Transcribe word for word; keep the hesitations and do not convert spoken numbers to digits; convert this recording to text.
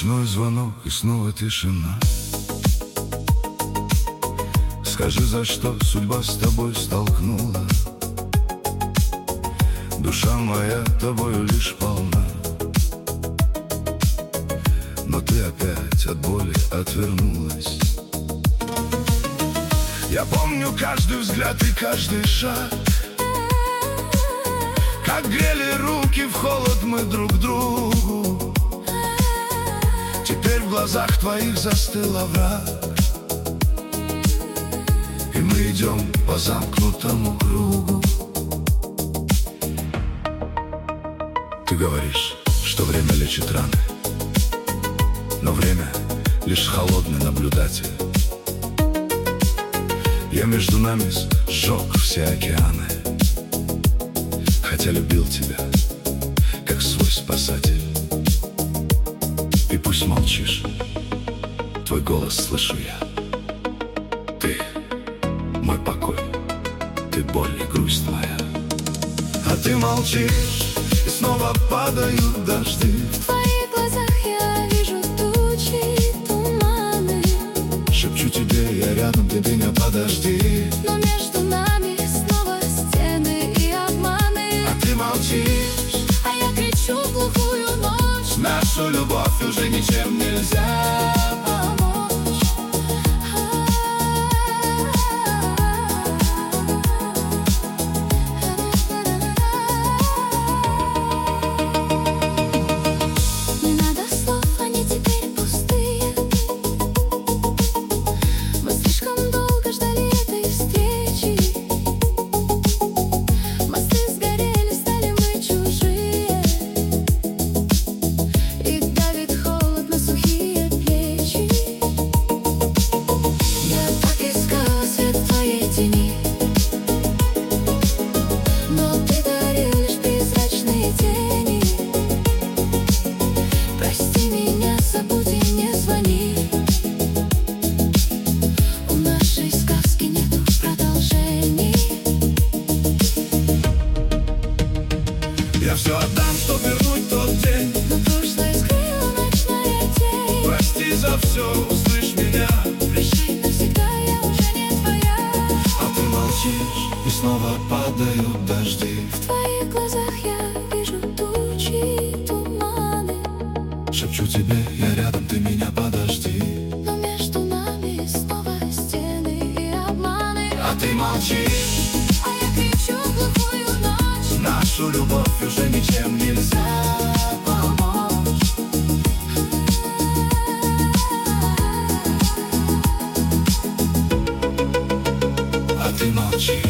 Ночной звонок и снова тишина. Скажи, за что судьба с тобой столкнула? Душа моя тобою лишь полна, но ты опять от боли отвернулась. Я помню каждый взгляд и каждый шаг, как грели руки в холод мы друг другу. Теперь в глазах твоих застыл овраг, и мы идем по замкнутому кругу. Ты говоришь, что время лечит раны, но время лишь холодный наблюдатель. Я между нами сжег все океаны, хотя любил тебя, как свой спасатель. И пусть молчишь, твой голос слышу я. Ты мой покой, ты боль и грусть моя. А ты молчишь, и снова падают дожди. В твоих глазах я вижу тучи, туманы. Шепчу тебе, я рядом, ты меня подожди. Но между нами снова стены и обманы. А ты молчишь, а я кричу в глухую ночь. Нашу любовь уже ничем нельзя помочь. Не надо слов, они теперь пустые. Мы слишком долго ждали этой встречи. Мосты сгорели, стали мы чужие. И давит холод на сухие плечи. Я так искала свет в твоей тени, но ты дарил лишь призрачные тени. Прости меня, забудь и не звони. У нашей сказки нету продолжений. Я все отдам, чтоб вернуть тот день. Но прошлое скрыла ночная тень. Прости за все, услышь меня. Прощай навсегда, я уже не твоя. А ты молчишь, и снова падают дожди. В твоих глазах я вижу тучи, туманы. Шепчу тебе, я рядом, ты меня подожди. Но между нами снова стены и обманы. А ты молчишь, А я кричу в глухую ночь. нашу любовь уже ничем нельзя помочь. А ты молчишь.